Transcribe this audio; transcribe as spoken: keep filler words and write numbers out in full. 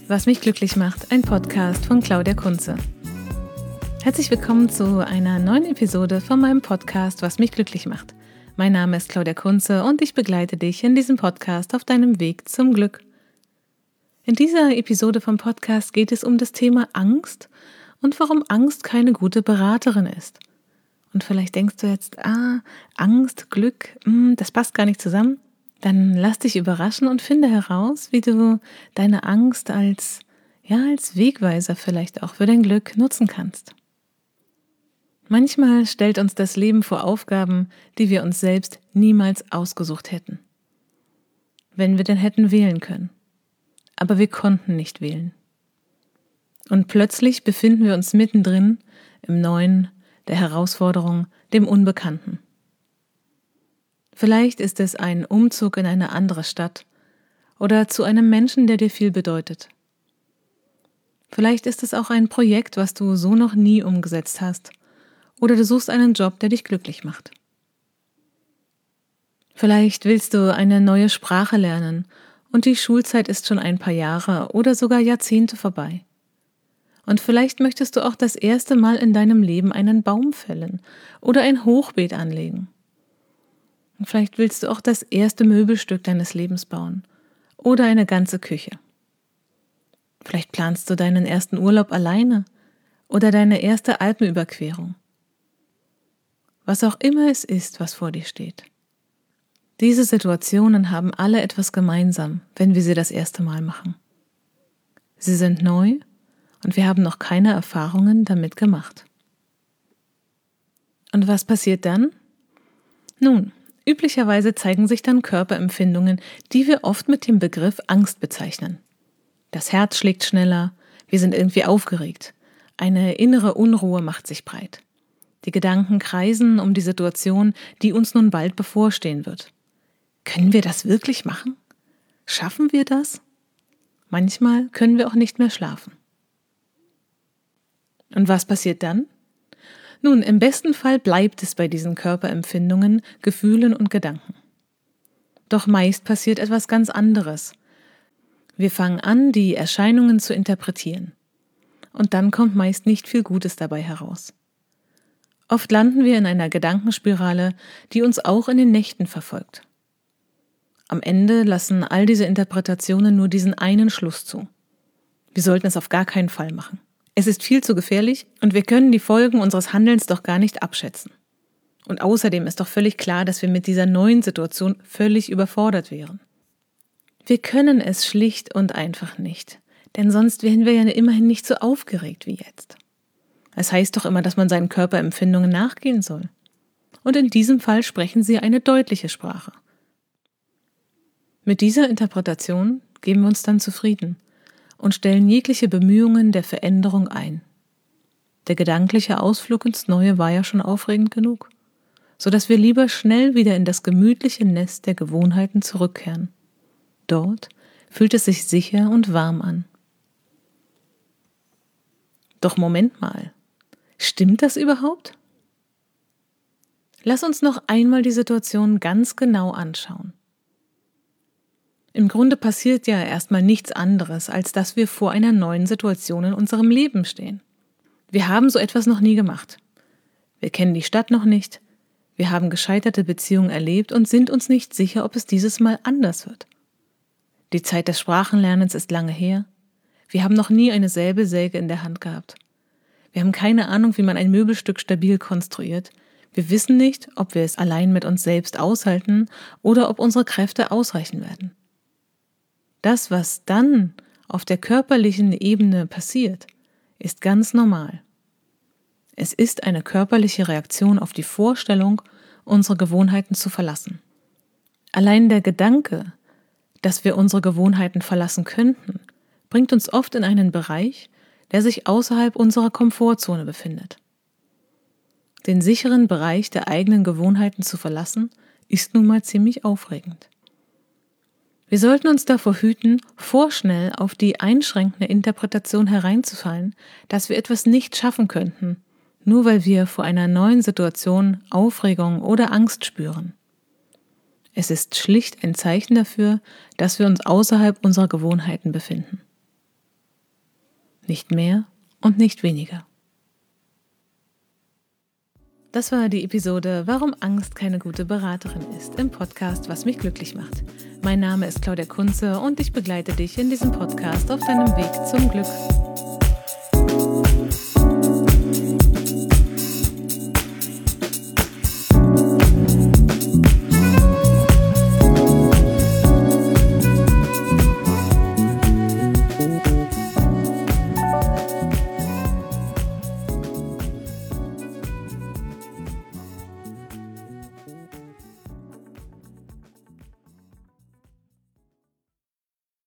Was mich glücklich macht, ein Podcast von Claudia Kunze. Herzlich willkommen zu einer neuen Episode von meinem Podcast Was mich glücklich macht. Mein Name ist Claudia Kunze und ich begleite dich in diesem Podcast auf deinem Weg zum Glück. In dieser Episode vom Podcast geht es um das Thema Angst und warum Angst keine gute Beraterin ist. Und vielleicht denkst du jetzt, ah, Angst, Glück, mh, das passt gar nicht zusammen. Dann lass dich überraschen und finde heraus, wie du deine Angst als, ja, als Wegweiser vielleicht auch für dein Glück nutzen kannst. Manchmal stellt uns das Leben vor Aufgaben, die wir uns selbst niemals ausgesucht hätten. Wenn wir denn hätten wählen können. Aber wir konnten nicht wählen. Und plötzlich befinden wir uns mittendrin im Neuen, der Herausforderung, dem Unbekannten. Vielleicht ist es ein Umzug in eine andere Stadt oder zu einem Menschen, der dir viel bedeutet. Vielleicht ist es auch ein Projekt, was du so noch nie umgesetzt hast, oder du suchst einen Job, der dich glücklich macht. Vielleicht willst du eine neue Sprache lernen und die Schulzeit ist schon ein paar Jahre oder sogar Jahrzehnte vorbei. Und vielleicht möchtest du auch das erste Mal in deinem Leben einen Baum fällen oder ein Hochbeet anlegen. Und vielleicht willst du auch das erste Möbelstück deines Lebens bauen oder eine ganze Küche. Vielleicht planst du deinen ersten Urlaub alleine oder deine erste Alpenüberquerung. Was auch immer es ist, was vor dir steht. Diese Situationen haben alle etwas gemeinsam, wenn wir sie das erste Mal machen. Sie sind neu und wir haben noch keine Erfahrungen damit gemacht. Und was passiert dann? Nun, üblicherweise zeigen sich dann Körperempfindungen, die wir oft mit dem Begriff Angst bezeichnen. Das Herz schlägt schneller, wir sind irgendwie aufgeregt, eine innere Unruhe macht sich breit. Die Gedanken kreisen um die Situation, die uns nun bald bevorstehen wird. Können wir das wirklich machen? Schaffen wir das? Manchmal können wir auch nicht mehr schlafen. Und was passiert dann? Nun, im besten Fall bleibt es bei diesen Körperempfindungen, Gefühlen und Gedanken. Doch meist passiert etwas ganz anderes. Wir fangen an, die Erscheinungen zu interpretieren. Und dann kommt meist nicht viel Gutes dabei heraus. Oft landen wir in einer Gedankenspirale, die uns auch in den Nächten verfolgt. Am Ende lassen all diese Interpretationen nur diesen einen Schluss zu. Wir sollten es auf gar keinen Fall machen. Es ist viel zu gefährlich und wir können die Folgen unseres Handelns doch gar nicht abschätzen. Und außerdem ist doch völlig klar, dass wir mit dieser neuen Situation völlig überfordert wären. Wir können es schlicht und einfach nicht, denn sonst wären wir ja immerhin nicht so aufgeregt wie jetzt. Es heißt doch immer, dass man seinen Körperempfindungen nachgehen soll. Und in diesem Fall sprechen sie eine deutliche Sprache. Mit dieser Interpretation geben wir uns dann zufrieden und stellen jegliche Bemühungen der Veränderung ein. Der gedankliche Ausflug ins Neue war ja schon aufregend genug, sodass wir lieber schnell wieder in das gemütliche Nest der Gewohnheiten zurückkehren. Dort fühlt es sich sicher und warm an. Doch Moment mal, stimmt das überhaupt? Lass uns noch einmal die Situation ganz genau anschauen. Im Grunde passiert ja erstmal nichts anderes, als dass wir vor einer neuen Situation in unserem Leben stehen. Wir haben so etwas noch nie gemacht. Wir kennen die Stadt noch nicht. Wir haben gescheiterte Beziehungen erlebt und sind uns nicht sicher, ob es dieses Mal anders wird. Die Zeit des Sprachenlernens ist lange her. Wir haben noch nie eine Säbelsäge in der Hand gehabt. Wir haben keine Ahnung, wie man ein Möbelstück stabil konstruiert. Wir wissen nicht, ob wir es allein mit uns selbst aushalten oder ob unsere Kräfte ausreichen werden. Das, was dann auf der körperlichen Ebene passiert, ist ganz normal. Es ist eine körperliche Reaktion auf die Vorstellung, unsere Gewohnheiten zu verlassen. Allein der Gedanke, dass wir unsere Gewohnheiten verlassen könnten, bringt uns oft in einen Bereich, der sich außerhalb unserer Komfortzone befindet. Den sicheren Bereich der eigenen Gewohnheiten zu verlassen, ist nun mal ziemlich aufregend. Wir sollten uns davor hüten, vorschnell auf die einschränkende Interpretation hereinzufallen, dass wir etwas nicht schaffen könnten, nur weil wir vor einer neuen Situation Aufregung oder Angst spüren. Es ist schlicht ein Zeichen dafür, dass wir uns außerhalb unserer Gewohnheiten befinden. Nicht mehr und nicht weniger. Das war die Episode Warum Angst keine gute Beraterin ist im Podcast Was mich glücklich macht. Mein Name ist Claudia Kunze und ich begleite dich in diesem Podcast auf deinem Weg zum Glück.